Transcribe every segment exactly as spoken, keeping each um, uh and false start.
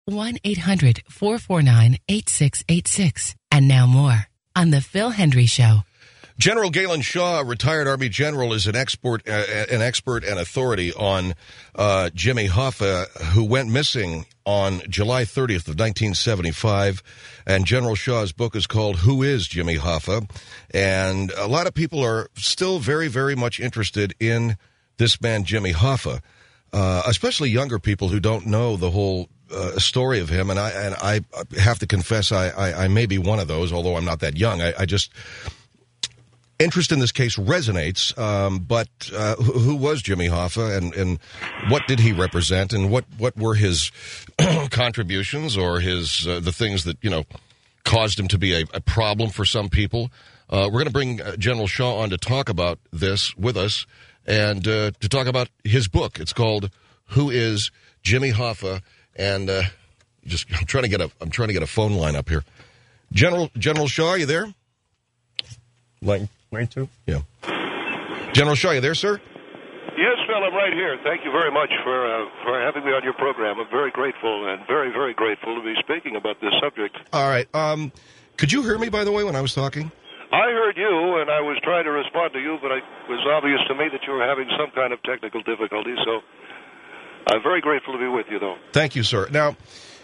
one eight hundred four four nine eight six eight six. And now more on The Phil Hendrie Show. General Galen Shaw, a retired Army general, is an expert, uh, an expert and authority on uh, Jimmy Hoffa, who went missing on July thirtieth of nineteen seventy-five. And General Shaw's book is called Who is Jimmy Hoffa? And a lot of people are still very, very much interested in this man, Jimmy Hoffa, uh, especially younger people who don't know the whole uh, story of him. And I and I have to confess, I, I, I may be one of those, although I'm not that young. I, I just... Interest in this case resonates, um, but uh, who, who was Jimmy Hoffa, and, and what did he represent, and what, what were his contributions or his uh, the things that, you know, caused him to be a, a problem for some people? Uh, we're going to bring uh, General Shaw on to talk about this with us and uh, to talk about his book. It's called Who is Jimmy Hoffa? And uh, just I'm trying to get a I'm trying to get a phone line up here. General General Shaw, are you there? Line line two? Yeah. General Shaw, you there, sir? Yes, Phil, I'm right here. Thank you very much for uh, for having me on your program. I'm very grateful and very, very grateful to be speaking about this subject. All right. Um, could you hear me, by the way, when I was talking? I heard you, and I was trying to respond to you, but it was obvious to me that you were having some kind of technical difficulty, so I'm very grateful to be with you, though. Thank you, sir. Now,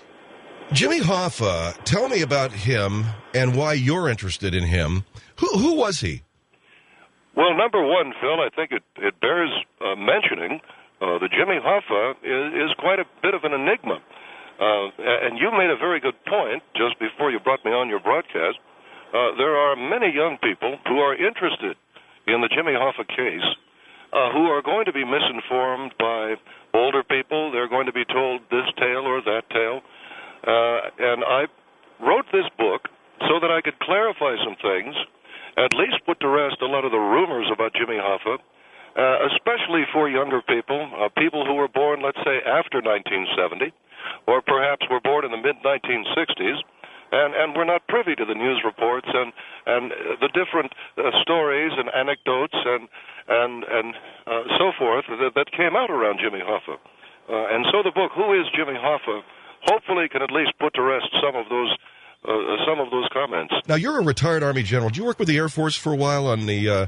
Jimmy Hoffa, tell me about him and why you're interested in him. Who, who was he? Well, number one, Phil, I think it, it bears uh, mentioning uh, that Jimmy Hoffa is, is quite a bit of an enigma. Uh, and you made a very good point just before you brought me on your broadcast. Uh, there are many young people who are interested in the Jimmy Hoffa case uh, who are going to be misinformed by older people. They're going to be told this tale or that tale. Uh, and I wrote this book so that I could clarify some things, at least put to rest a lot of the rumors about Jimmy Hoffa, uh, especially for younger people, uh, people who were born, let's say, after nineteen seventy, or perhaps were born in the mid nineteen sixties, and, and were not privy to the news reports and, and the different uh, stories and anecdotes and, and, and uh, so forth that, that came out around Jimmy Hoffa. Uh, and so the book, Who is Jimmy Hoffa, hopefully can at least put to rest some of those Uh, some of those comments. Now, you're a retired Army general. Did you work with the Air Force for a while on the uh,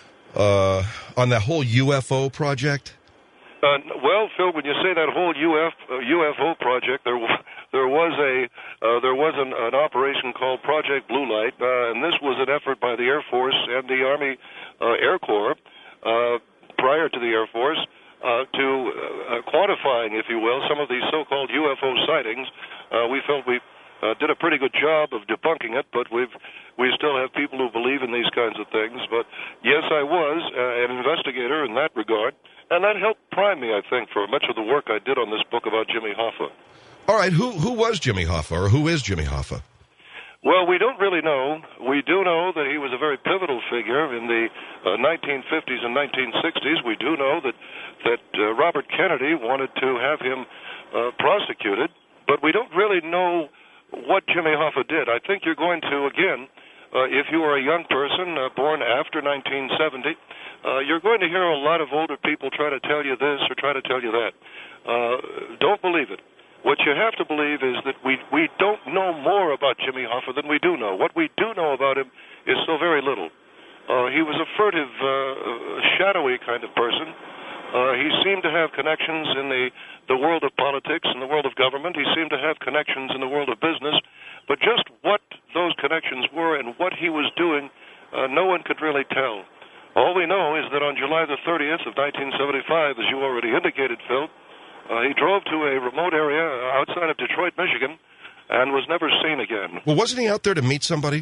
uh, on that whole U F O project? Uh, well, Phil, when you say that whole U F, uh, U F O project, there there was a uh, there was an, an operation called Project Blue Light, uh, and this was an effort by the Air Force and the Army uh, Air Corps uh, prior to the Air Force uh, to uh, quantifying, if you will, some of these so-called U F O sightings. Uh, we felt we Uh, did a pretty good job of debunking it, but we've we still have people who believe in these kinds of things. But yes, I was uh, an investigator in that regard, and that helped prime me, I think, for much of the work I did on this book about Jimmy Hoffa. All right, who who was Jimmy Hoffa, or who is Jimmy Hoffa? Well, we don't really know. We do know that he was a very pivotal figure in the uh, nineteen fifties and nineteen sixties. We do know that that uh, Robert Kennedy wanted to have him uh, prosecuted, but we don't really know what Jimmy Hoffa did. I think you're going to, again, uh, if you are a young person uh, born after nineteen seventy, uh, you're going to hear a lot of older people try to tell you this or try to tell you that. Uh, don't believe it. What you have to believe is that we, we don't know more about Jimmy Hoffa than we do know. What we do know about him is so very little. Uh, he was a furtive, uh, shadowy kind of person. Uh, he seemed to have connections in the, the world of politics and the world of government. He seemed to have connections in the world of business. But just what those connections were and what he was doing, uh, no one could really tell. All we know is that on July the thirtieth of nineteen seventy-five, as you already indicated, Phil, uh, he drove to a remote area outside of Detroit, Michigan, and was never seen again. Well, wasn't he out there to meet somebody?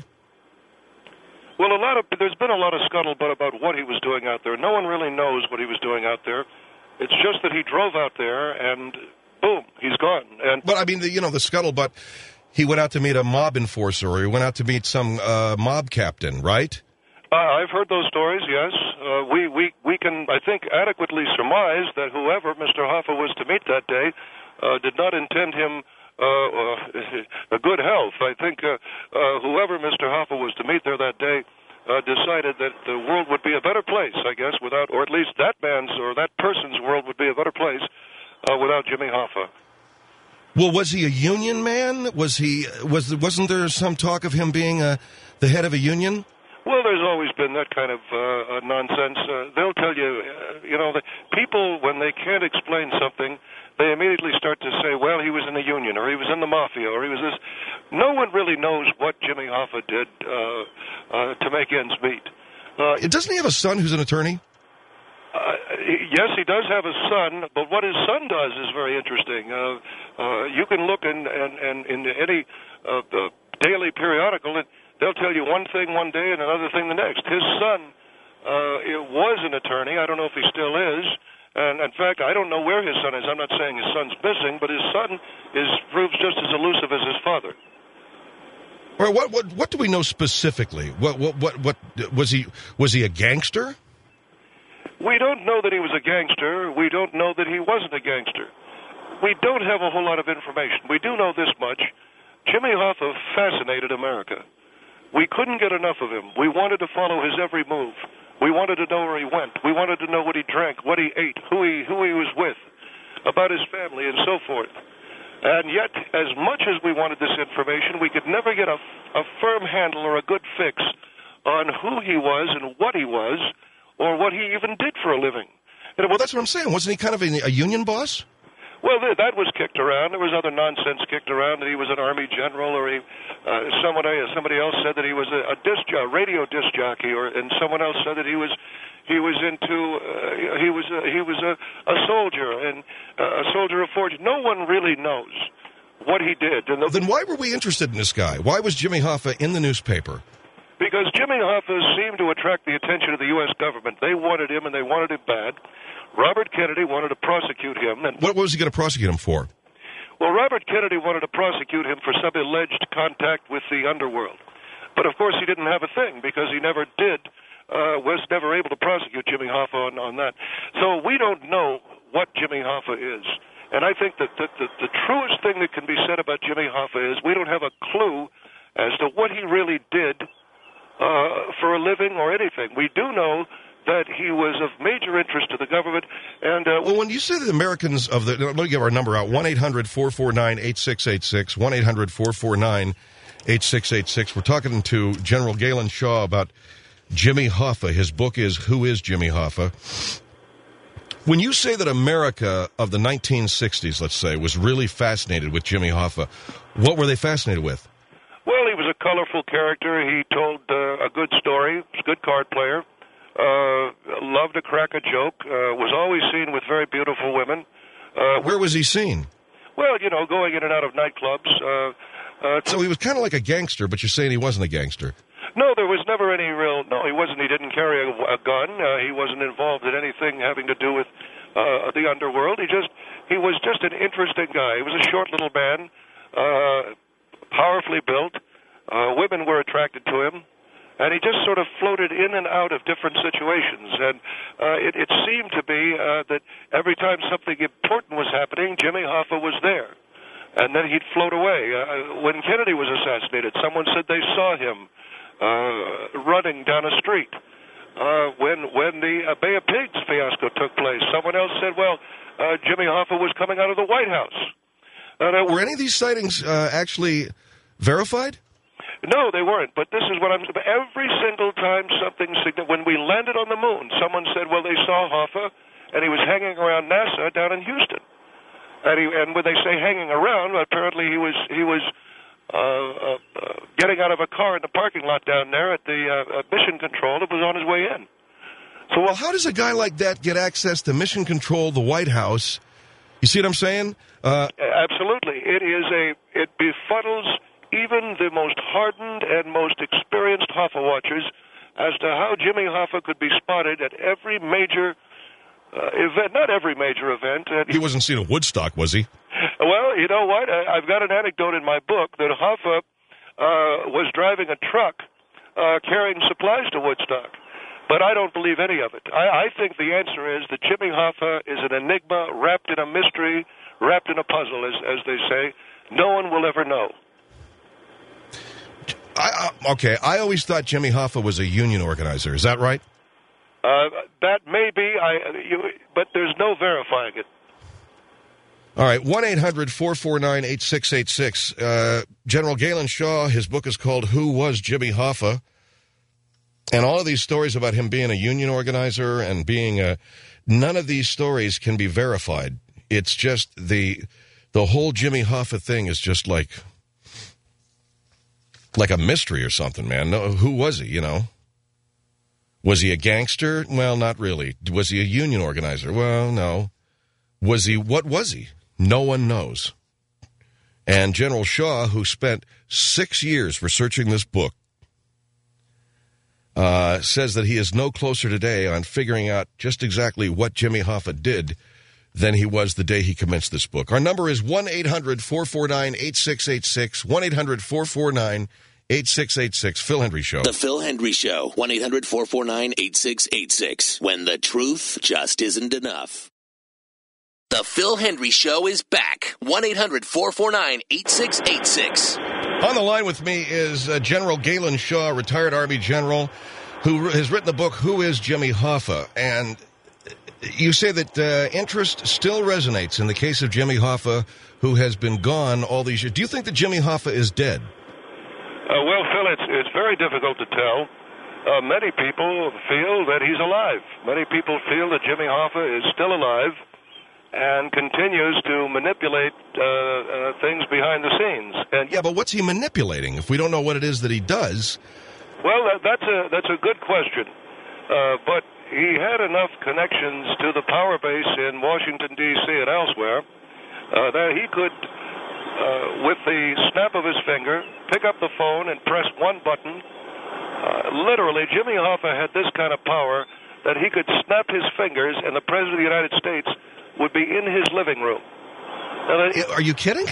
Well, a lot of there's been a lot of scuttlebutt about what he was doing out there. No one really knows what he was doing out there. It's just that he drove out there, and boom, he's gone. And but I mean, the, you know, the scuttlebutt. He went out to meet a mob enforcer, or he went out to meet some uh, mob captain, right? Uh, I've heard those stories. Yes, uh, we we we can, I think, adequately surmise that whoever Mister Hoffa was to meet that day uh, did not intend him Uh, uh, a good health. I think uh, uh, whoever Mister Hoffa was to meet there that day uh, decided that the world would be a better place, I guess, without, or at least that man's or that person's world would be a better place uh, without Jimmy Hoffa. Well, was he a union man? Was he was wasn't there some talk of him being uh, the head of a union? Well, there's always been that kind of uh, uh, nonsense. Uh, they'll tell you, uh, you know, the people, when they can't explain something, they immediately start to say, well, he was in the union, or he was in the mafia, or he was this. No one really knows what Jimmy Hoffa did uh, uh, to make ends meet. Uh, Doesn't he have a son who's an attorney? Uh, yes, he does have a son, but what his son does is very interesting. Uh, uh, you can look in, in, in, in any uh, the daily periodical, and they'll tell you one thing one day and another thing the next. His son uh, was an attorney. I don't know if he still is. And, in fact, I don't know where his son is. I'm not saying his son's missing, but his son is proves just as elusive as his father. Or what? What? What do we know specifically? What? What? What? What was he? Was he a gangster? We don't know that he was a gangster. We don't know that he wasn't a gangster. We don't have a whole lot of information. We do know this much. Jimmy Hoffa fascinated America. We couldn't get enough of him. We wanted to follow his every move. We wanted to know where he went. We wanted to know what he drank, what he ate, who he who he was with, about his family, and so forth. And yet, as much as we wanted this information, we could never get a, a firm handle or a good fix on who he was and what he was, or what he even did for a living. And well, that's what I'm saying. Wasn't he kind of a, a union boss? Well, that was kicked around. There was other nonsense kicked around that he was an army general, or he, uh, somebody somebody else said that he was a, a disc jo- radio disc jockey, or and someone else said that he was he was into uh, he was a, he was a, a soldier and uh, a soldier of fortune. No one really knows what he did. And the, then why were we interested in this guy? Why was Jimmy Hoffa in the newspaper? Because Jimmy Hoffa seemed to attract the attention of the U S government. They wanted him, and they wanted him bad. Robert Kennedy wanted to prosecute him. And what was he going to prosecute him for? Well, Robert Kennedy wanted to prosecute him for some alleged contact with the underworld. But, of course, he didn't have a thing because he never did, uh, was never able to prosecute Jimmy Hoffa on, on that. So we don't know what Jimmy Hoffa is. And I think that the, the, the truest thing that can be said about Jimmy Hoffa is we don't have a clue as to what he really did uh, for a living or anything. We do know that he was of major interest to the government. And uh, well, when you say the Americans of the, let me give our number out, one eight hundred four four nine eight six eight six, one eight hundred four four nine eight six eight six. We're talking to General Galen Shaw about Jimmy Hoffa. His book is Who is Jimmy Hoffa? When you say that America of the nineteen sixties, let's say, was really fascinated with Jimmy Hoffa, what were they fascinated with? Well, he was a colorful character. He told uh, a good story. He was a good card player. Uh, loved to crack a joke, uh, was always seen with very beautiful women. Uh, Where was he seen? Well, you know, going in and out of nightclubs. Uh, uh, so he was kind of like a gangster, but you're saying he wasn't a gangster. No, there was never any real, no, he wasn't, he didn't carry a, a gun, uh, he wasn't involved in anything having to do with uh, the underworld. He just, he was just an interesting guy. He was a short little man, uh, powerfully built. Uh, women were attracted to him. And he just sort of floated in and out of different situations. And uh, it, it seemed to be uh, that every time something important was happening, Jimmy Hoffa was there. And then he'd float away. Uh, when Kennedy was assassinated, someone said they saw him uh, running down a street. Uh, when when the uh, Bay of Pigs fiasco took place, someone else said, well, uh, Jimmy Hoffa was coming out of the White House. Uh, Were any of these sightings uh, actually verified? No, they weren't, but this is what I'm saying. Every single time something significant, when we landed on the moon, someone said, well, they saw Hoffa, and he was hanging around NASA down in Houston. And, he, and when they say hanging around, apparently he was he was uh, uh, uh, getting out of a car in the parking lot down there at the uh, uh, Mission Control. It was on his way in. So, well, how does a guy like that get access to Mission Control, the White House? You see what I'm saying? Uh, Absolutely. It is a, it befuddles even the most hardened and most experienced Hoffa watchers as to how Jimmy Hoffa could be spotted at every major uh, event, not every major event. And he wasn't seen at Woodstock, was he? Well, you know what? I, I've got an anecdote in my book that Hoffa uh, was driving a truck uh, carrying supplies to Woodstock. But I don't believe any of it. I, I think the answer is that Jimmy Hoffa is an enigma wrapped in a mystery, wrapped in a puzzle, as, as they say. No one will ever know. I, uh, okay, I always thought Jimmy Hoffa was a union organizer. Is that right? Uh, that may be, I, you, but there's no verifying it. All right, one eight hundred four four nine eight six eight six. Uh, General Galen Shaw, his book is called Who Was Jimmy Hoffa? And all of these stories about him being a union organizer and being a... None of these stories can be verified. It's just the the whole Jimmy Hoffa thing is just like... like a mystery or something, man. No, who was he, you know? Was he a gangster? Well, not really. Was he a union organizer? Well, no. Was he... What was he? No one knows. And General Shaw, who spent six years researching this book, uh, says that he is no closer today on figuring out just exactly what Jimmy Hoffa did than he was the day he commenced this book. Our number is one eight hundred four four nine eight six eight six, one eight hundred four four nine eight six eight six. Phil Hendry Show. The Phil Hendry Show, one eight hundred four four nine eight six eight six, when the truth just isn't enough. The Phil Hendry Show is back. one eight hundred four four nine eight six eight six. On the line with me is uh, General Galen Shaw, retired Army general, who has written the book, Who is Jimmy Hoffa? And you say that uh, interest still resonates in the case of Jimmy Hoffa, who has been gone all these years. Do you think that Jimmy Hoffa is dead? Uh, well, Phil, it's, it's very difficult to tell. Uh, many people feel that he's alive. Many people feel that Jimmy Hoffa is still alive and continues to manipulate uh, uh, things behind the scenes. And Yeah, but what's he manipulating if we don't know what it is that he does? Well, that, that's a that's a good question. Uh, but he had enough connections to the power base in Washington, D C and elsewhere uh, that he could, uh, with the snap of his finger, pick up the phone and press one button. Uh, literally, Jimmy Hoffa had this kind of power that he could snap his fingers and the President of the United States would be in his living room. Now, that, Are you kidding?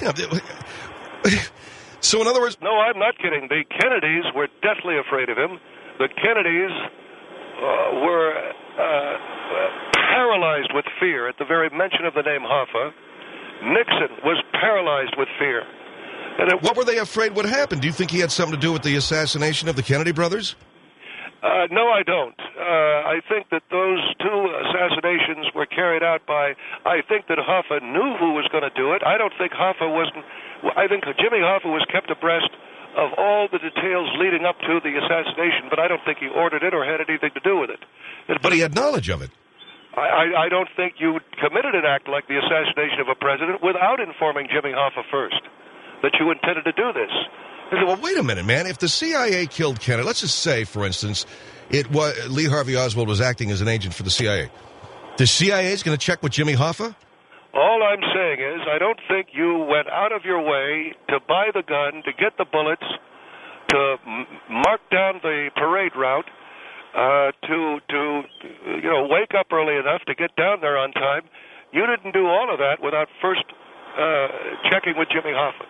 So, in other words... No, I'm not kidding. The Kennedys were deathly afraid of him. The Kennedys uh, were uh, paralyzed with fear at the very mention of the name Hoffa. Nixon was paralyzed with fear. And it, what were they afraid would happen? Do you think he had something to do with the assassination of the Kennedy brothers? Uh, no, I don't. Uh, I think that those two assassinations were carried out by, I think that Hoffa knew who was going to do it. I don't think Hoffa wasn't, I think Jimmy Hoffa was kept abreast of all the details leading up to the assassination, but I don't think he ordered it or had anything to do with it. But he had knowledge of it. I, I, I don't think you committed an act like the assassination of a president without informing Jimmy Hoffa first that you intended to do this. Well, wait a minute, man. If the C I A killed Kennedy, let's just say, for instance, it was Lee Harvey Oswald was acting as an agent for the C I A. The C I A is going to check with Jimmy Hoffa? All I'm saying is I don't think you went out of your way to buy the gun, to get the bullets, to m- mark down the parade route, uh, to, to, you know, wake up early enough to get down there on time. You didn't do all of that without first uh, checking with Jimmy Hoffa.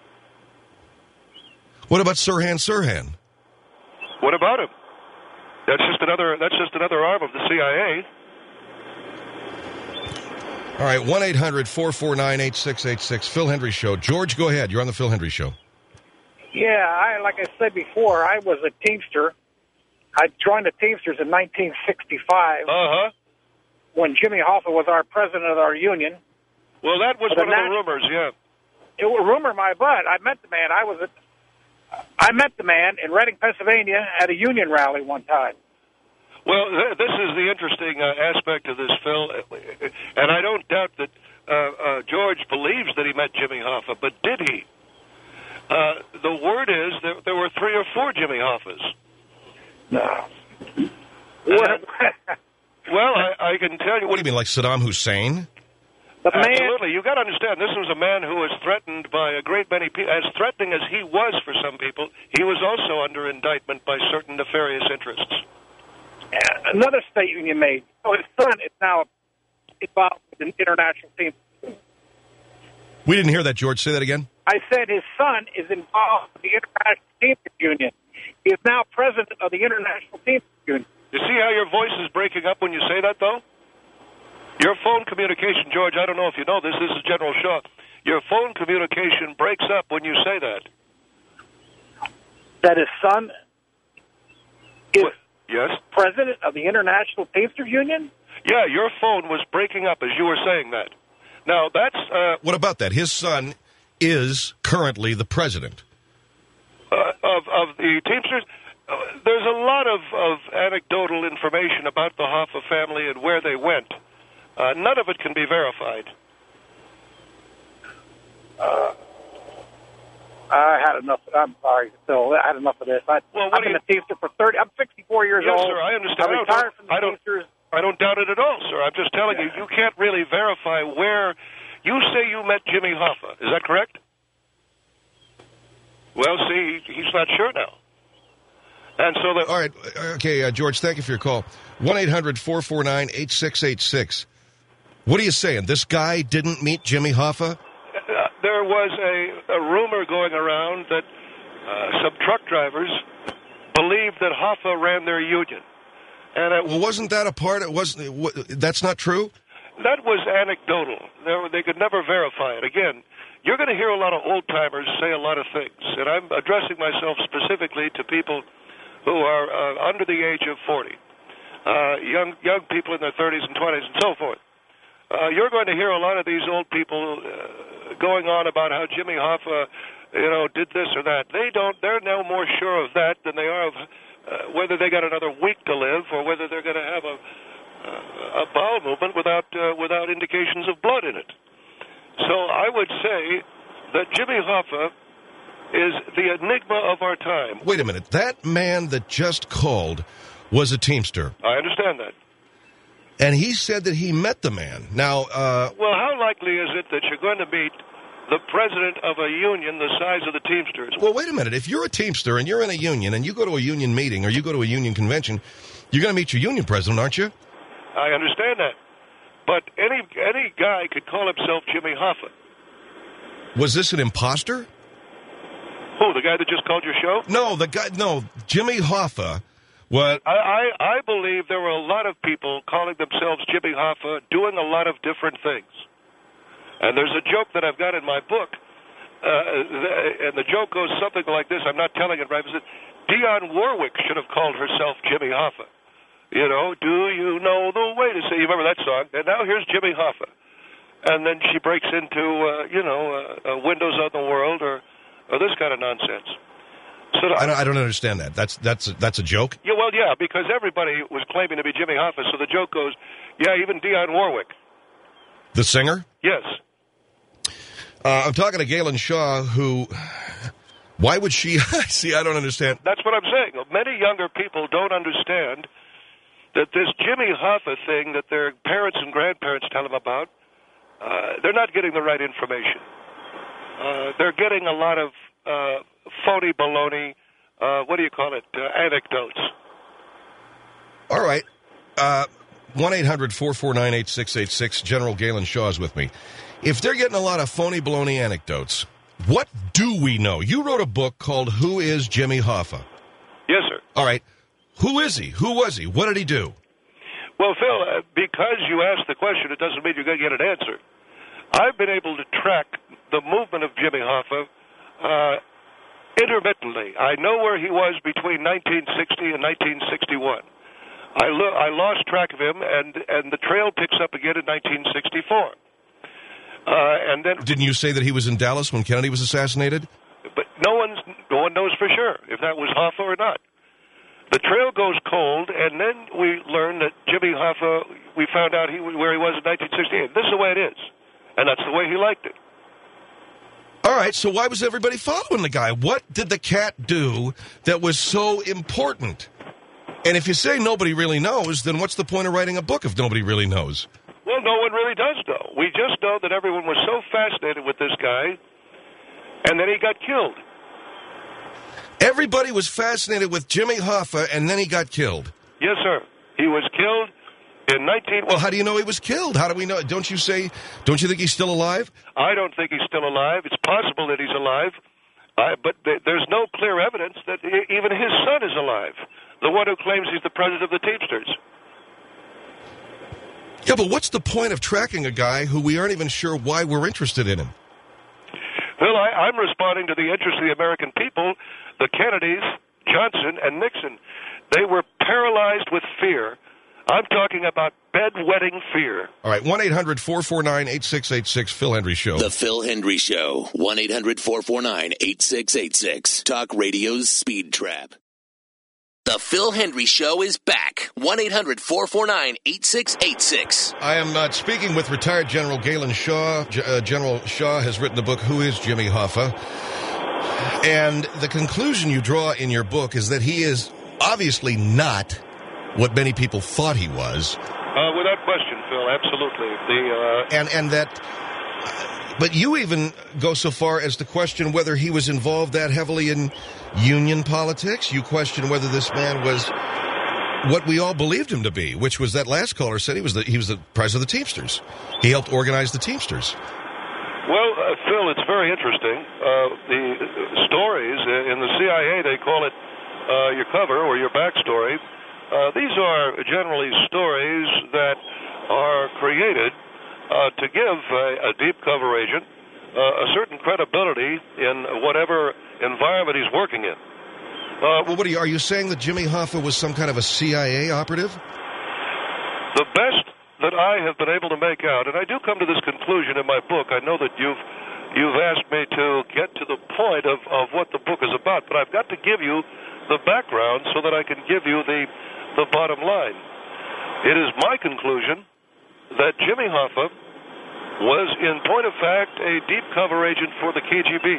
What about Sirhan Sirhan? What about him? That's just another. That's just another arm of the C I A. All right, one eight hundred four four nine eight six eight six. Phil Hendry Show. George, go ahead. You're on the Phil Hendry Show. Yeah, I like I said before, I was a Teamster. I joined the Teamsters in nineteen sixty-five. Uh huh. When Jimmy Hoffa was our president of our union. Well, that was But one of that- the rumors. Yeah. It was rumor my butt. I met the man. I was a, I met the man in Reading, Pennsylvania, at a union rally one time. Well, th- this is the interesting uh, aspect of this, Phil, and I don't doubt that uh, uh, George believes that he met Jimmy Hoffa, but did he? Uh, the word is that there were three or four Jimmy Hoffas. No. Uh, well, I, I can tell you. What do you mean, like Saddam Hussein? The man, Absolutely. You've got to understand, this was a man who was threatened by a great many people. As threatening as he was for some people, he was also under indictment by certain nefarious interests. another statement you made. So his son is now involved with the international team. We didn't hear that, George. Say that again. I said his son is involved with the International Teamsters Union. He is now president of the International Teamsters Union. You see how your voice is breaking up when you say that, though? Your phone communication, George, I don't know if you know this, this is General Shaw. Your phone communication breaks up when you say that. That his son is What? Yes? president of the International Teamsters Union? Yeah, your phone was breaking up as you were saying that. Now, that's... Uh, What about that? His son is currently the president. uh, of, of the Teamsters. Uh, there's a lot of, of anecdotal information about the Hoffa family and where they went. Uh, none of it can be verified. Uh, I had enough. I'm sorry, Phil. I had enough of this. I, Well, what I've do been you- a Teamster for thirty. I'm sixty-four years Yes, old. sir, I understand. I I don't- retired from the I don't- Teamsters. I don't doubt it at all, sir. I'm just telling Yeah. you, you can't really verify where... You say you met Jimmy Hoffa. Is that correct? Well, see, he's not sure now. And so the... All right. Okay, uh, George, thank you for your call. one eight hundred four four nine eight six eight six. What are you saying? This guy didn't meet Jimmy Hoffa? Uh, there was a, a rumor going around that uh, some truck drivers believed that Hoffa ran their union. And it, Well, wasn't that a part? It wasn't. What, that's not true? that was anecdotal. They, were, they could never verify it. Again, you're going to hear a lot of old-timers say a lot of things, and I'm addressing myself specifically to people who are uh, under the age of forty, uh, young young people in their thirties and twenties and so forth. Uh, you're going to hear a lot of these old people uh, going on about how Jimmy Hoffa, you know, did this or that. They don't. They're no more sure of that than they are of uh, whether they got another week to live or whether they're going to have a uh, a bowel movement without uh, without indications of blood in it. So I would say that Jimmy Hoffa is the enigma of our time. Wait a minute. That man that just called was a Teamster, I understand that. and he said that he met the man. Now, uh, Well, how likely is it that you're going to meet the president of a union the size of the Teamsters? well, wait a minute. If you're a Teamster and you're in a union and you go to a union meeting or you go to a union convention, you're going to meet your union president, aren't you? I understand that. But any any guy could call himself Jimmy Hoffa. Was this an imposter? Who, the guy that just called your show? No, the guy. No, Jimmy Hoffa. What? I, I, I believe there were a lot of people calling themselves Jimmy Hoffa doing a lot of different things. And there's a joke that I've got in my book, uh, and the joke goes something like this. I'm not telling it right. But Dionne Warwick should have called herself Jimmy Hoffa. You know, do you know the way to say? You remember that song? And now here's Jimmy Hoffa. And then she breaks into, uh, you know, uh, uh, Windows on the World or, or this kind of nonsense. So I don't, I don't understand that. That's that's a, that's a joke. Yeah, well, yeah, because everybody was claiming to be Jimmy Hoffa, so the joke goes, yeah, even Dionne Warwick. The singer. Yes. Uh, I'm talking to Galen Shaw, who. Why would she? See, I don't understand. That's what I'm saying. Many younger people don't understand that this Jimmy Hoffa thing that their parents and grandparents tell them about, uh, they're not getting the right information. Uh, they're getting a lot of uh, phony baloney, uh, what do you call it, uh, anecdotes. All right. Uh, one eight hundred four four nine eight six eight six. General Galen Shaw is with me. If they're getting a lot of phony baloney anecdotes, what do we know? You wrote a book called Who is Jimmy Hoffa? Yes, sir. All right. Who is he? Who was he? What did he do? Well, Phil, uh, because you asked the question, it doesn't mean you're going to get an answer. I've been able to track the movement of Jimmy Hoffa uh, intermittently. I know where he was between nineteen sixty and nineteen sixty-one. I, lo- I lost track of him, and, and the trail picks up again in nineteen sixty-four. Uh, and then, Didn't you say that he was in Dallas when Kennedy was assassinated? but no one's no one knows for sure if that was Hoffa or not. The trail goes cold, and then we learn that Jimmy Hoffa, we found out he where he was in nineteen sixty-eight. This is the way it is, and that's the way he liked it. All right, so why was everybody following the guy? What did the cat do that was so important? And if you say nobody really knows, then what's the point of writing a book if nobody really knows? Well, no one really does know. We just know that everyone was so fascinated with this guy, and then he got killed. Everybody was fascinated with Jimmy Hoffa, and then he got killed. Yes, sir. He was killed in nineteen... Well, how do you know he was killed? How do we know? Don't you say, don't you think he's still alive? I don't think he's still alive. It's possible that he's alive, uh, but th- there's no clear evidence that e- even his son is alive, the one who claims he's the president of the Teamsters. Yeah, but what's the point of tracking a guy who we aren't even sure why we're interested in him? Well, I, I'm responding to the interest of the American people, the Kennedys, Johnson, and Nixon. They were paralyzed with fear. I'm talking about bedwetting fear. All right, one eight hundred four four nine eight six eight six, Phil Hendry Show. The Phil Hendry Show, one eight hundred four four nine eight six eight six. Talk Radio's Speed Trap. The Phil Hendry Show is back, one eight hundred four four nine eight six eight six. I am uh, speaking with retired General Galen Shaw. G- uh, General Shaw has written the book, Who is Jimmy Hoffa? And the conclusion you draw in your book is that he is obviously not what many people thought he was. Uh, without question, Phil, absolutely. The uh... And, and that... But you even go so far as to question whether he was involved that heavily in union politics. You question whether this man was what we all believed him to be, which was that last caller said he was the he was the president of the Teamsters. He helped organize the Teamsters. Well, uh, Phil, it's very interesting. Uh, the stories in the C I A, they call it uh, your cover or your backstory. Uh, these are generally stories that are created Uh, to give a, a deep cover agent uh, a certain credibility in whatever environment he's working in. Uh, well, what are you, are you saying that Jimmy Hoffa was some kind of a C I A operative? The best that I have been able to make out, and I do come to this conclusion in my book. I know that you've you've asked me to get to the point of, of what the book is about, but I've got to give you the background so that I can give you the the bottom line. It is my conclusion that Jimmy Hoffa was, in point of fact, a deep cover agent for the K G B.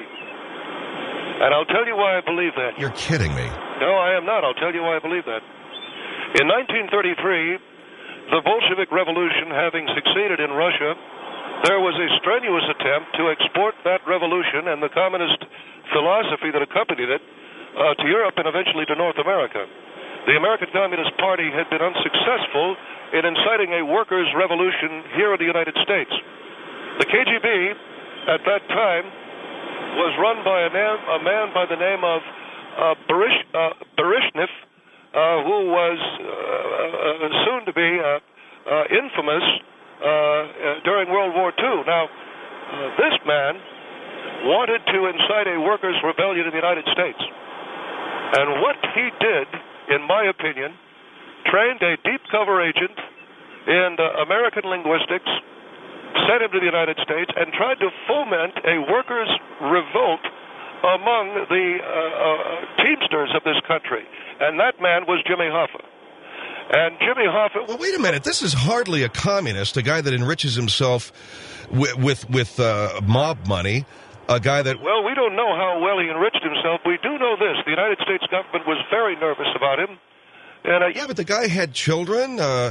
And I'll tell you why I believe that. You're kidding me. No, I am not. I'll tell you why I believe that. In nineteen thirty-three, the Bolshevik Revolution having succeeded in Russia, there was a strenuous attempt to export that revolution and the communist philosophy that accompanied it uh, to Europe and eventually to North America. The American Communist Party had been unsuccessful in inciting a workers' revolution here in the United States. The K G B, at that time, was run by a, man, a man by the name of uh, Berish, uh, Bereshnev, uh, who was uh, uh, soon to be uh, uh, infamous uh, uh, during World War Two. Now, uh, this man wanted to incite a workers' rebellion in the United States. And what he did, in my opinion, trained a deep cover agent in uh, American linguistics, sent him to the United States, and tried to foment a workers' revolt among the uh, uh, Teamsters of this country. And that man was Jimmy Hoffa. And Jimmy Hoffa... Well, wait a minute. This is hardly a communist, a guy that enriches himself with, with, with uh, mob money. A guy that... Well, we don't know how well he enriched himself. We do know this. The United States government was very nervous about him. And, uh, yeah, but the guy had children. Uh...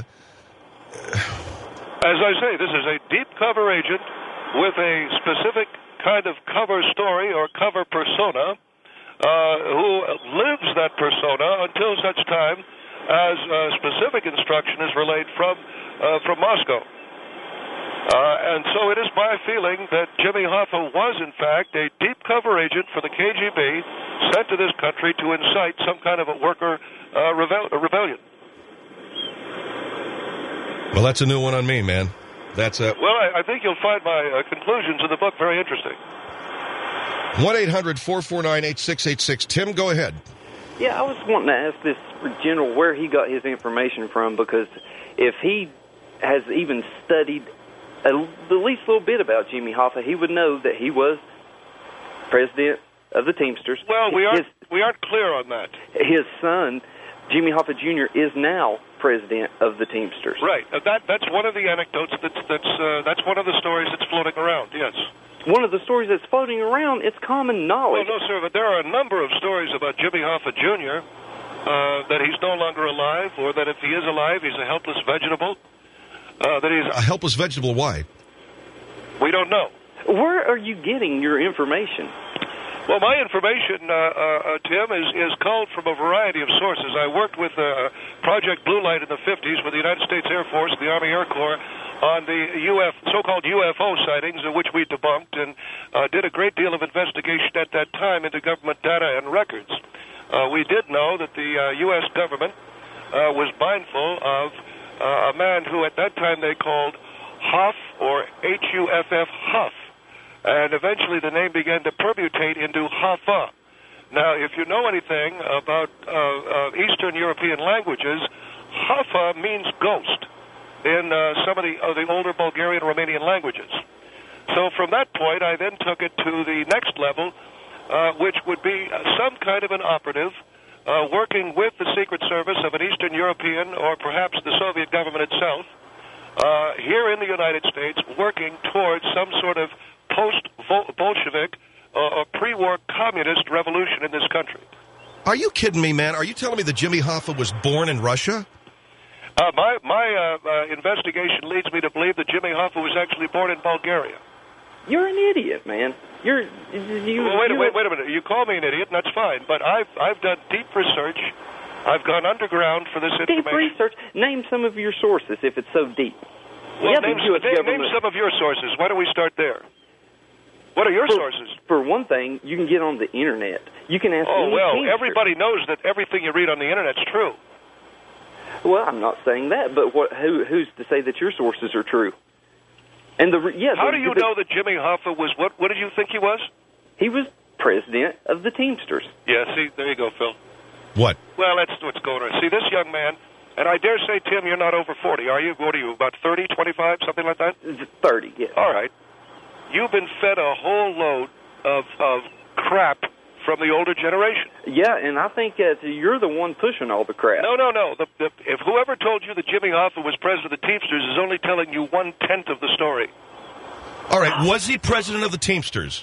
As I say, this is a deep cover agent with a specific kind of cover story or cover persona uh, who lives that persona until such time as uh, specific instruction is relayed from, uh, from Moscow. Uh, and so it is my feeling that Jimmy Hoffa was, in fact, a deep cover agent for the K G B sent to this country to incite some kind of a worker uh, rebel- a rebellion. Well, that's a new one on me, man. That's a... Well, I, I think you'll find my uh, conclusions in the book very interesting. one eight hundred four four nine eight six eight six. Tim, go ahead. Yeah, I was wanting to ask this general where he got his information from, because if he has even studied a, the least little bit about Jimmy Hoffa, he would know that he was president of the Teamsters. Well, we aren't, his, we aren't clear on that. His son, Jimmy Hoffa Junior, is now president of the Teamsters. Right. Uh, that that's one of the anecdotes. That's that's uh, that's one of the stories that's floating around. Yes. One of the stories that's floating around. It's common knowledge. Well, no, sir, but there are a number of stories about Jimmy Hoffa Junior Uh, that he's no longer alive, or that if he is alive, he's a helpless vegetable. Uh, that he's a helpless vegetable. Why? We don't know. Where are you getting your information? Well, my information, uh, uh, Tim, is, is culled from a variety of sources. I worked with uh, Project Blue Light in the fifties with the United States Air Force, the Army Air Corps, on the U F, so-called U F O sightings, in which we debunked, and uh, did a great deal of investigation at that time into government data and records. Uh, we did know that the uh, U S government uh, was mindful of uh, a man who at that time they called Huff, or H U F F, Huff. And eventually the name began to permutate into Hoffa. Now, if you know anything about uh, uh, Eastern European languages, Hoffa means ghost. in uh, some of the, uh, the older Bulgarian and Romanian languages. So from that point, I then took it to the next level, uh, which would be uh, some kind of an operative uh, working with the Secret Service of an Eastern European or perhaps the Soviet government itself uh, here in the United States, working towards some sort of post-Bolshevik uh, or pre-war communist revolution in this country. Are you kidding me, man? Are you telling me that Jimmy Hoffa was born in Russia? Uh, my my uh, uh, investigation leads me to believe that Jimmy Hoffa was actually born in Bulgaria. You're an idiot, man. You're you. Well, wait, you, wait, wait a minute. You call me an idiot, and that's fine. But I've I've done deep research. I've gone underground for this information. Deep research. Name some of your sources if it's so deep. Well, yeah, name, the U S name, government. name some of your sources. Why don't we start there? What are your for, sources? For one thing, you can get on the internet. You can ask. Oh any well, teamster. everybody knows that everything you read on the internet's true. Well, I'm not saying that, but what, who, who's to say that your sources are true? And the yeah. How the, do you the, know that Jimmy Hoffa was what? What did you think he was? He was president of the Teamsters. Yeah. See, there you go, Phil. What? Well, that's what's going on. See, this young man, and I dare say, Tim, you're not over forty, are you? What are you, about thirty, twenty-five, something like that? thirty, yes. All right. You've been fed a whole load of of crap from the older generation. Yeah, and I think that you're the one pushing all the crap. No, no, no. The, the, if whoever told you that Jimmy Hoffa was president of the Teamsters is only telling you one-tenth of the story. All right, was he president of the Teamsters?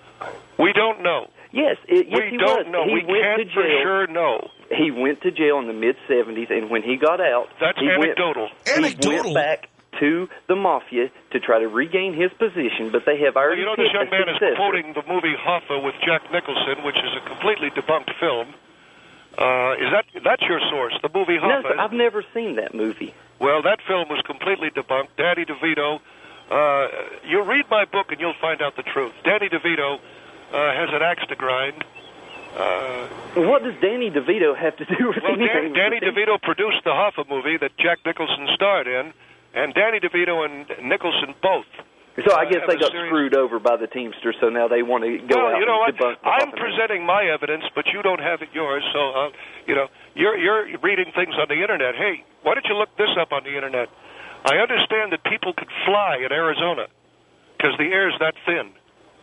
We don't know. Yes, it, yes we he don't was. know. He we went can't to jail. for sure know. He went to jail in the mid-seventies, and when he got out... That's he anecdotal. Went, Anecdotal? He went back to the Mafia to try to regain his position, but they have Well, already you know, this young picked a man is successor. quoting the movie Hoffa with Jack Nicholson, which is a completely debunked film. Uh, is that that's your source, the movie Hoffa? No, sir, I've never seen that movie. Well, that film was completely debunked. Danny DeVito, uh, you read my book and you'll find out the truth. Danny DeVito uh, has an axe to grind. Uh, what does Danny DeVito have to do with well, anything? Dan, Danny DeVito produced the Hoffa movie that Jack Nicholson starred in, and Danny DeVito and Nicholson both. So I guess uh, they got series... screwed over by the Teamsters, so now they want to go well, out you know and what? debunk the I'm Hoffa presenting my evidence, but you don't have it yours. So, uh, you know, you're you're reading things on the internet. Hey, why don't you look this up on the internet? I understand that people could fly in Arizona because the air's that thin.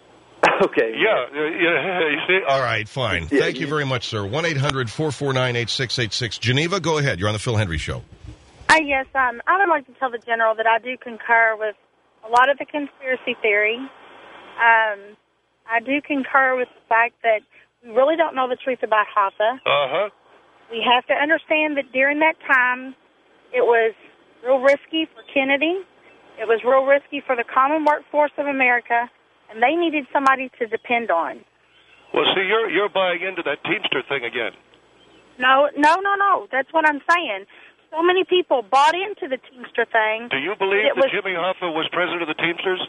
Okay. Yeah, yeah, you see? All right, fine. Yeah, Thank you you- very much, sir. one eight hundred four four nine eight six eight six. Geneva, go ahead. You're on the Phil Hendry Show. Uh, yes, um, I would like to tell the General that I do concur with a lot of the conspiracy theory. Um, I do concur with the fact that we really don't know the truth about Hoffa. Uh-huh. We have to understand that during that time, it was real risky for Kennedy. It was real risky for the common workforce of America, and they needed somebody to depend on. Well, see, you're you're buying into that Teamster thing again. No, no, no, no. That's what I'm saying. So many people bought into the Teamster thing. Do you believe It that was- Jimmy Hoffa was president of the Teamsters?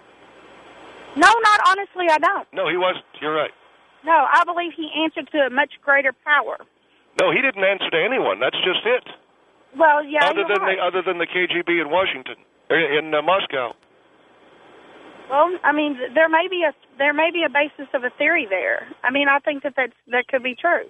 No, not honestly, I don't. No, he wasn't. You're right. No, I believe he answered to a much greater power. No, he didn't answer to anyone. That's just it. Well, yeah, other you're than right. the other than the K G B in Washington, er, in uh, Moscow. Well, I mean, th- there may be a there may be a basis of a theory there. I mean, I think that that's, that could be true.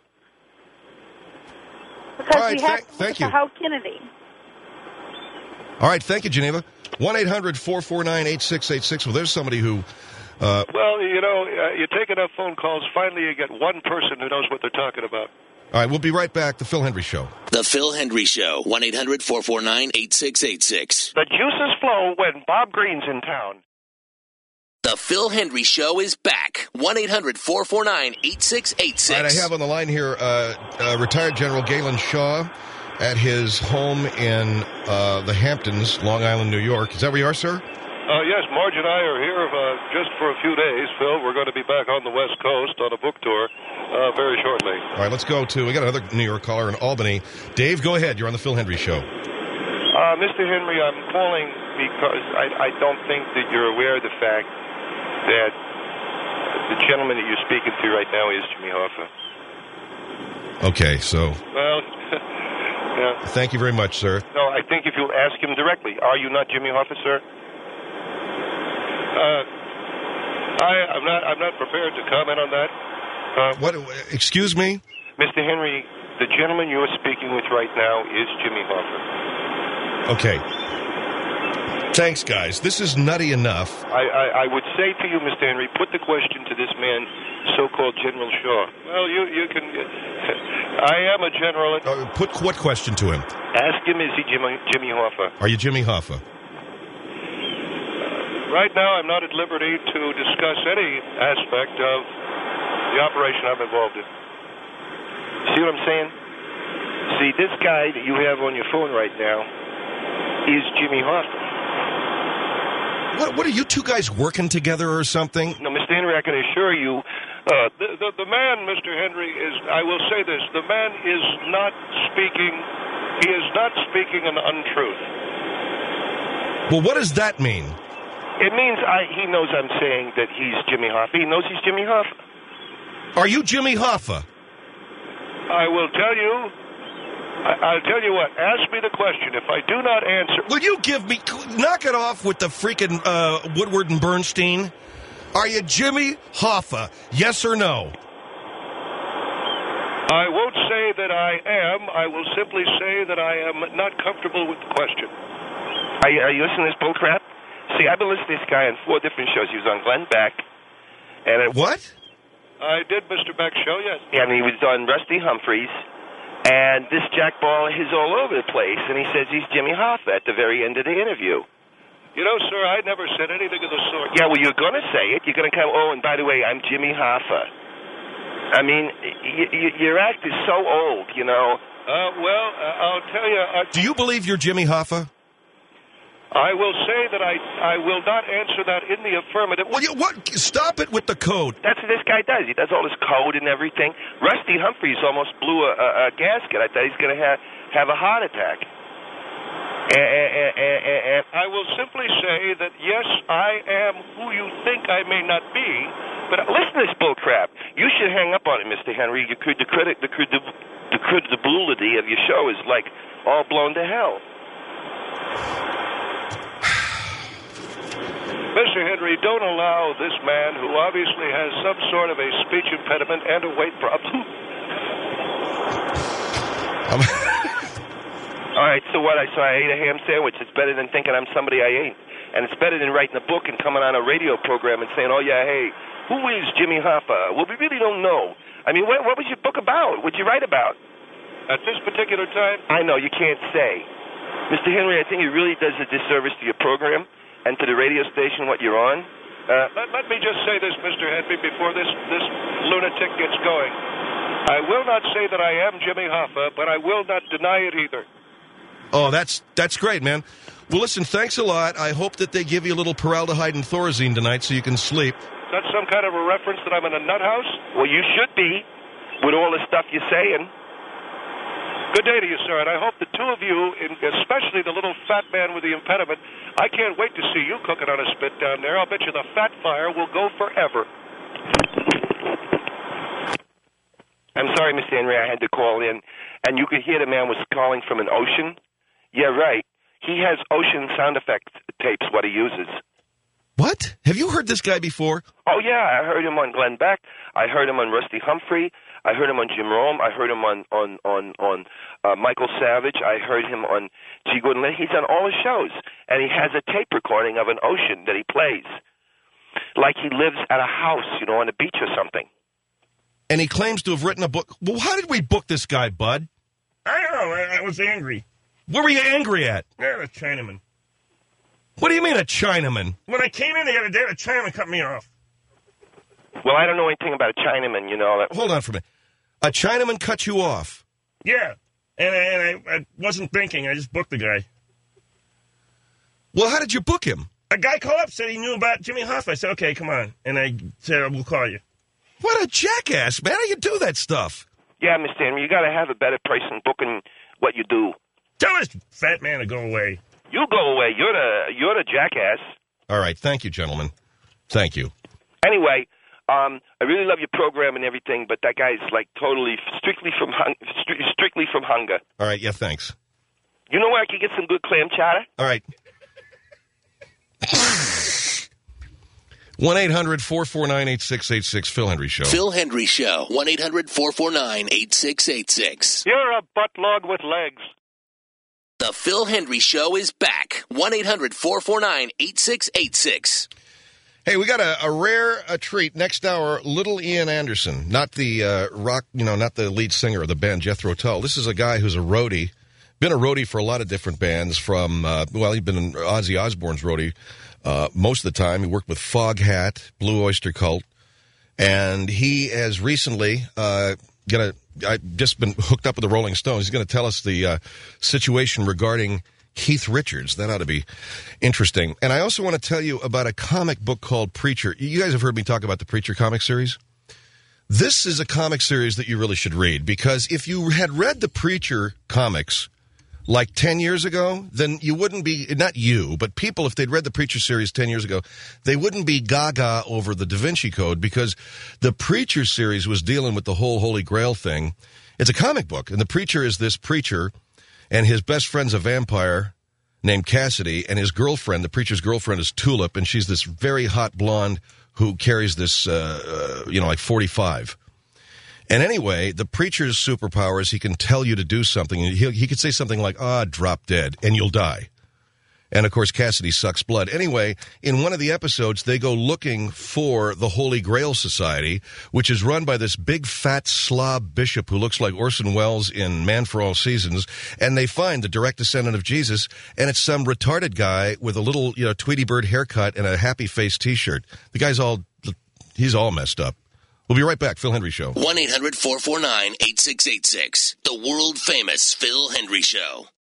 Because All right, we have thank- to thank look you. at Ho Kennedy. All right, thank you, Geneva. one eight hundred four four nine eight six eight six. Well, there's somebody who... Uh, Well, you know, uh, you take enough phone calls, finally you get one person who knows what they're talking about. all right, we'll be right back. The Phil Hendry Show. The Phil Hendry Show, one eight hundred four four nine eight six eight six. The juices flow when Bob Green's in town. The Phil Hendry Show is back, one eight hundred four four nine eight six eight six. All right, I have on the line here uh, uh, retired General Galen Shaw at his home in uh, the Hamptons, Long Island, New York. Is that where you are, sir? Uh, yes, Marge and I are here uh, just for a few days, Phil. We're going to be back on the West Coast on a book tour uh, very shortly. All right, let's go to... We got another New York caller in Albany. Dave, go ahead. You're on the Phil Hendry Show. Uh, Mister Henry, I'm calling because I, I don't think that you're aware of the fact that the gentleman that you're speaking to right now is Jimmy Hoffa. Okay, so... Well, yeah. Thank you very much, sir. No, I think if you ask him directly, are you not Jimmy Hoffa, sir? Uh, I, I'm not. I'm not prepared to comment on that. Uh, What? Excuse me? Mister Henry, the gentleman you're speaking with right now is Jimmy Hoffa. Okay. Thanks, guys. This is nutty enough. I, I, I would say to you, Mister Henry, put the question to this man, so-called General Shaw. Well, you you can... I am a general. Uh, put what question to him? Ask him, is he Jimmy, Jimmy Hoffa? Are you Jimmy Hoffa? Right now, I'm not at liberty to discuss any aspect of the operation I'm involved in. See what I'm saying? See, this guy that you have on your phone right now is Jimmy Hoffa. What, what are you two guys working together or something? No, Mister Henry, I can assure you, Uh, the, the, the man, Mister Henry, is, I will say this, the man is not speaking, he is not speaking an untruth. Well, what does that mean? it means I, he knows I'm saying that he's Jimmy Hoffa. He knows he's Jimmy Hoffa. Are you Jimmy Hoffa? I will tell you, I, I'll tell you what, ask me the question. If I do not answer... Will you give me... Knock it off with the freaking uh, Woodward and Bernstein. Are you Jimmy Hoffa? Yes or no? I won't say that I am. I will simply say that I am not comfortable with the question. Are you, are you listening to this bull crap? See, I've been listening to this guy on four different shows. He was on Glenn Beck. And it, what? I did Mister Beck's show, yes. And he was on Rusty Humphreys. And this jackball is all over the place. And he says he's Jimmy Hoffa at the very end of the interview. You know, sir, I never said anything of the sort. Yeah, well, you're going to say it. You're going to come, oh, and by the way, I'm Jimmy Hoffa. I mean, y- y- your act is so old, you know. Uh, well, uh, I'll tell you... Uh, Do you believe you're Jimmy Hoffa? I will say that I I will not answer that in the affirmative. Well, you, what? Stop it with the code. That's what this guy does. He does all this code and everything. Rusty Humphreys almost blew a, a, a gasket. I thought he's going to have, have a heart attack. And, and, and, and I will simply say that, yes, I am who you think I may not be. But listen to this bull crap. You should hang up on it, Mister Henry. You could, the, credit, the, the, the credibility of your show is, like, all blown to hell. Mister Henry, don't allow this man, who obviously has some sort of a speech impediment and a weight problem. All right, so what? I so I ate a ham sandwich. It's better than thinking I'm somebody I ain't. And it's better than writing a book and coming on a radio program and saying, oh, yeah, hey, who is Jimmy Hoffa? Well, we really don't know. I mean, what, what was your book about? What did you write about? At this particular time? I know, you can't say. Mister Henry, I think it really does a disservice to your program and to the radio station what you're on. Uh, let, let me just say this, Mister Henry, before this, this lunatic gets going. I will not say that I am Jimmy Hoffa, but I will not deny it either. Oh, that's that's great, man. Well, listen, thanks a lot. I hope that they give you a little Paraldehyde and Thorazine tonight so you can sleep. Is that some kind of a reference that I'm in a nut house? Well, you should be, with all the stuff you're saying. Good day to you, sir, and I hope the two of you, especially the little fat man with the impediment, I can't wait to see you cooking on a spit down there. I'll bet you the fat fire will go forever. I'm sorry, Mister Henry, I had to call in, and you could hear the man was calling from an ocean. Yeah, right. He has ocean sound effect tapes, what he uses. What? Have you heard this guy before? Oh, yeah, I heard him on Glenn Beck. I heard him on Rusty Humphrey. I heard him on Jim Rome. I heard him on on on, on uh, Michael Savage. I heard him on G. Gordon Liddy. He's on all his shows, and he has a tape recording of an ocean that he plays, like he lives at a house, you know, on a beach or something. And he claims to have written a book. Well, how did we book this guy, Bud? I don't know. I, I was angry. Where were you angry at? Yeah, the Chinaman. What do you mean a Chinaman? When I came in the other day, the Chinaman cut me off. Well, I don't know anything about a Chinaman, you know. Hold on for a minute. A Chinaman cut you off? Yeah. And, and I, I wasn't thinking. I just booked the guy. Well, how did you book him? A guy called up, said he knew about Jimmy Hoffa. I said, okay, come on. And I said, we'll call you. What a jackass, man. How do you do that stuff? Yeah, Mister Henry, you got to have a better person booking what you do. Tell this fat man to go away. You go away. You're the, you're the jackass. All right. Thank you, gentlemen. Thank you. Anyway, um, I really love your program and everything, but that guy's like totally strictly from hung, strictly from hunger. All right. Yeah, thanks. You know where I can get some good clam chowder? All right. one eight hundred four four nine eight six eight six, Phil Hendry Show. Phil Hendry Show. one eight hundred four four nine eight six eight six. You're a butt log with legs. The Phil Hendry Show is back. one eight hundred four four nine eight six eight six. Hey, we got a, a rare a treat next hour. Little Ian Anderson, not the uh, rock, you know, not the lead singer of the band Jethro Tull. This is a guy who's a roadie, been a roadie for a lot of different bands. From uh, well, he's been in Ozzy Osbourne's roadie uh, most of the time. He worked with Foghat, Blue Oyster Cult, and he has recently uh, gonna. I've just been hooked up with the Rolling Stones. He's going to tell us the uh, situation regarding Keith Richards. That ought to be interesting. And I also want to tell you about a comic book called Preacher. You guys have heard me talk about the Preacher comic series. This is a comic series that you really should read, because if you had read the Preacher comics like ten years ago, then you wouldn't be, not you, but people, if they'd read the Preacher series ten years ago, they wouldn't be gaga over the Da Vinci Code, because the Preacher series was dealing with the whole Holy Grail thing. It's a comic book, and the Preacher is this preacher, and his best friend's a vampire named Cassidy, and his girlfriend, the preacher's girlfriend, is Tulip, and she's this very hot blonde who carries this, uh, uh, you know, like forty-five. And anyway, the preacher's superpowers, he can tell you to do something. He, he could say something like, ah, drop dead, and you'll die. And, of course, Cassidy sucks blood. Anyway, in one of the episodes, they go looking for the Holy Grail Society, which is run by this big, fat slob bishop who looks like Orson Welles in Man for All Seasons. And they find the direct descendant of Jesus, and it's some retarded guy with a little, you know, Tweety Bird haircut and a happy face T-shirt. The guy's all, he's all messed up. We'll be right back. Phil Hendry Show. one eight hundred four four nine eight six eight six. The world-famous Phil Hendry Show.